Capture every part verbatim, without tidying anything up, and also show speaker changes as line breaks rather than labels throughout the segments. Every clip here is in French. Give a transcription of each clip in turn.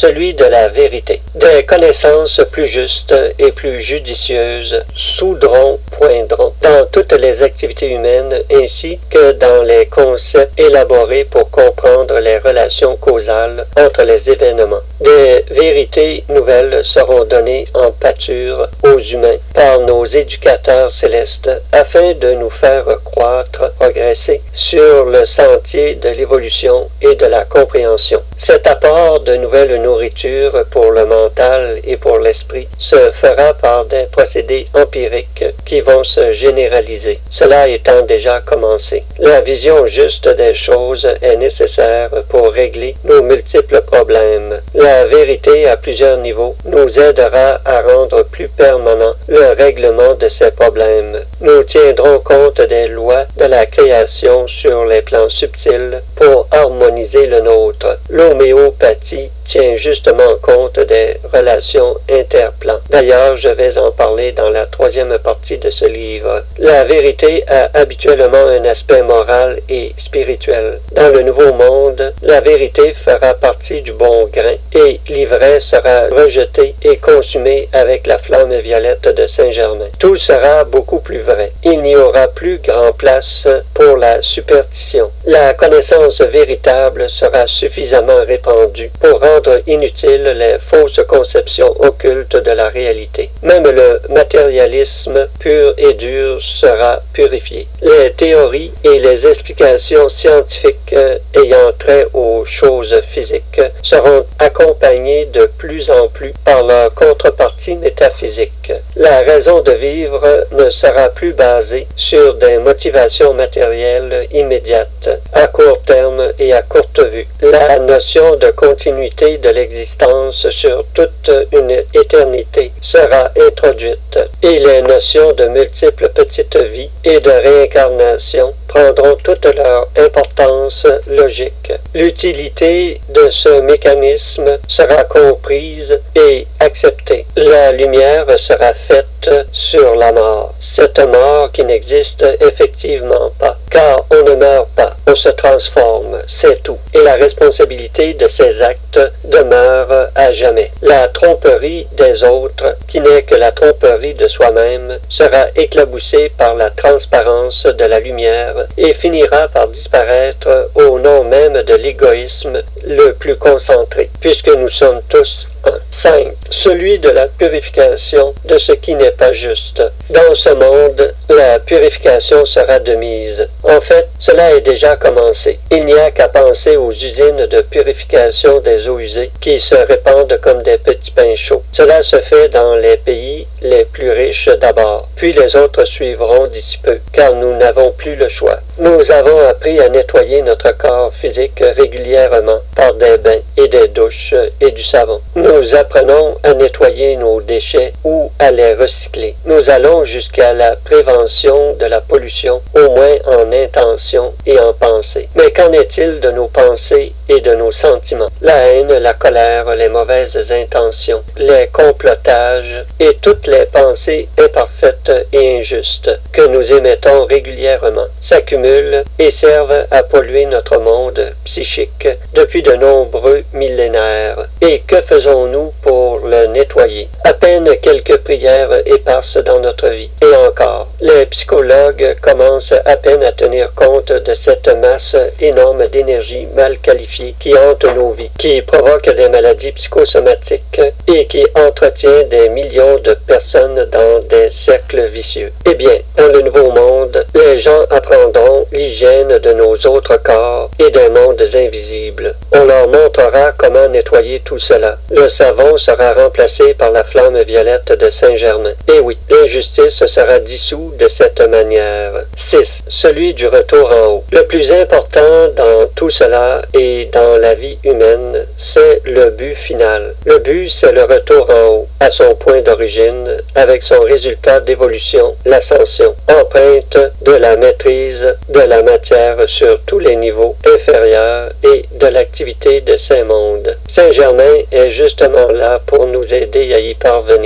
celui de la vérité. Des connaissances plus justes et plus judicieuses soudront, poindront dans toutes les activités humaines ainsi que dans les concepts élaborés pour comprendre les relations causales entre les événements. Des vérités nouvelles seront données en pâture aux humains par nos éducateurs célestes afin de nous faire croître, progresser sur le sentier de l'évolution et de la compréhension. Cet apport de nouvelle nourriture pour le mental et pour l'esprit se fera par des procédés empiriques qui vont se généraliser, cela étant déjà commencé. La vision juste des choses est nécessaire pour régler nos multiples problèmes. La vérité à plusieurs niveaux nous aidera à rendre plus permanent le règlement de ces problèmes. Nous tiendrons compte des lois de la création sur les plans subtils pour harmoniser le nôtre. L'homéopathie tient justement compte des relations interplans. D'ailleurs, je vais en parler dans la troisième partie de ce livre. La vérité a habituellement un aspect moral et spirituel. Dans le Nouveau Monde, la vérité fera partie du bon grain et l'ivraie sera rejetée et consumée avec la flamme violette de Saint-Germain. Tout sera beaucoup plus vrai. Il n'y aura plus grand place pour la superstition. La connaissance véritable sera suffisamment répandue pour rendre inutiles les fausses conceptions occultes de la réalité. Même le matérialisme pur et dur sera purifié. Les théories et les explications scientifiques ayant trait aux choses physiques seront accompagnées de plus en plus par leur contrepartie métaphysique. La raison de vivre ne sera plus basée sur des motivations matérielles immédiates, à court terme et à courte vue. La notion de continuité de l'existence sur toute une éternité sera introduite, et les notions de multiples petites vies et de réincarnation prendront toute leur importance logique. L'utilité de ce mécanisme sera comprise et acceptée. La lumière sera faite sur la mort, cette mort qui n'existe effectivement pas, car on ne meurt pas, on se transforme, c'est tout, et la responsabilité de ces actes demeure à jamais. La tromperie des autres, qui n'est que la tromperie de soi-même, sera éclaboussée par la transparence de la lumière et finira par disparaître au nom même de l'égoïsme le plus concentré, puisque nous sommes tous un. cinq. Celui de la purification de ce qui n'est pas juste. Dans ce monde, la purification sera de mise. En fait, cela est déjà commencé. Il n'y a qu'à penser aux usines de purification des eaux usées qui se répandent comme des petits pains chauds. Cela se fait dans les pays les plus riches d'abord, puis les autres suivront d'ici peu, car nous n'avons plus le choix. Nous avons appris à nettoyer notre corps physique régulièrement par des bains et des douches et du savon. Nous apprenons à nettoyer nos déchets ou à les recycler. Nous allons jusqu'à la prévention de la pollution, au moins en intention et en pensée. Mais qu'en est-il de nos pensées et de nos sentiments? La haine, la colère, les mauvaises intentions, les complotages et toutes les pensées imparfaites et injustes que nous émettons régulièrement s'accumulent et servent à polluer notre monde psychique depuis de nombreux millénaires. Et que faisons-nous pour le nettoyer? À peine quelques prières éparses dans notre vie. Et encore, les psychologues commencent à peine à tenir compte de cette masse énorme d'énergie mal qualifiée qui hante nos vies, qui provoque des maladies psychosomatiques et qui entretient des millions de personnes dans des cercles vicieux. Eh bien, dans le nouveau monde, les gens apprendront l'hygiène de nos autres corps et des mondes invisibles. On leur montrera comment nettoyer tout cela. Le savon sera remplacé par la flamme violette de Saint-Germain. Et oui, l'injustice sera dissoute de cette manière. six. Celui du retour en haut. Le plus important dans tout cela et dans la vie humaine, c'est le but final. Le but, c'est le retour en haut, à son point d'origine, avec son résultat d'évolution, l'ascension, empreinte de la maîtrise de la matière sur tous les niveaux inférieurs et de l'activité de ces mondes. Saint-Germain est justement là pour nous aider à y parvenir.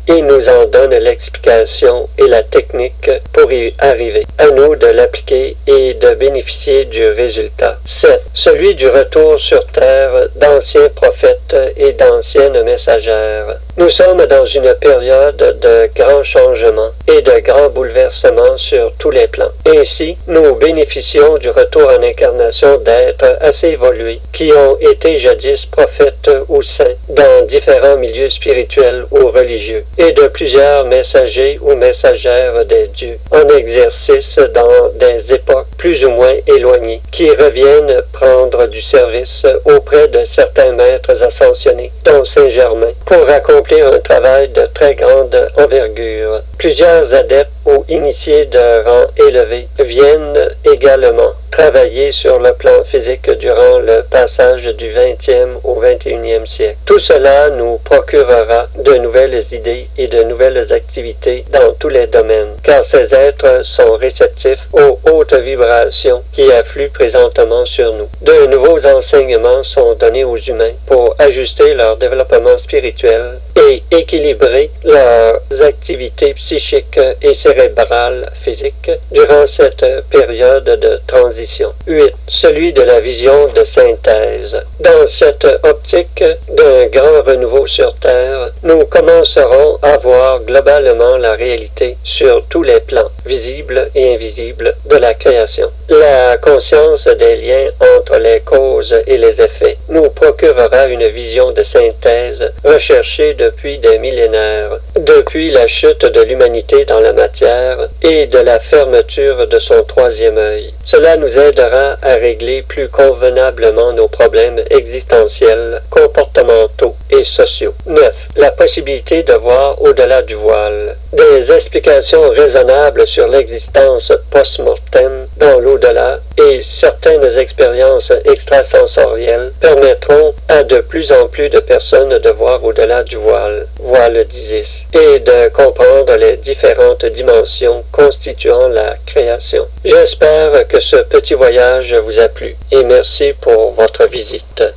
et nous en donne l'explication et la technique pour y arriver. À nous de l'appliquer et de bénéficier du résultat. sept. Celui du retour sur terre d'anciens prophètes et d'anciennes messagères. Nous sommes dans une période de grands changements et de grands bouleversements sur tous les plans. Ainsi, nous bénéficions du retour en incarnation d'êtres assez évolués qui ont été jadis prophètes ou saints dans différents milieux spirituels ou religieux et de plusieurs messagers ou messagères des dieux en exercice dans des époques plus ou moins éloignées qui reviennent prendre du service auprès de certains maîtres ascensionnés dont Saint-Germain pour accomplir un travail de très grande envergure. Plusieurs adeptes ou initiés de rang élevé viennent également travailler sur le plan physique durant le passage du vingtième au vingt et unième siècle. Tout cela nous procurera de nouvelles idées et de nouvelles activités dans tous les domaines, car ces êtres sont réceptifs aux hautes vibrations qui affluent présentement sur nous. De nouveaux enseignements sont donnés aux humains pour ajuster leur développement spirituel et équilibrer leurs activités psychiques et cérébrales physiques durant cette période de transition. huit. Celui de la vision de synthèse. Dans cette optique d'un grand renouveau sur Terre, nous commencerons à voir globalement la réalité sur tous les plans, visibles et invisibles, de la création. La conscience des liens entre les causes et les effets nous procurera une vision de synthèse recherchée depuis des millénaires, depuis la chute de l'humanité dans la matière et de la fermeture de son troisième œil. Cela nous aidera à régler plus convenablement nos problèmes existentiels, comportementaux et sociaux. neuf. La possibilité de voir au-delà du voile. Des explications raisonnables sur l'existence post-mortem dans l'au-delà et certaines expériences extrasensorielles permettront à de plus en plus de personnes de voir au-delà du voile, voile d'Isis, et de comprendre les différentes dimensions constituant la création. J'espère que ce petit voyage vous a plu et merci pour votre visite.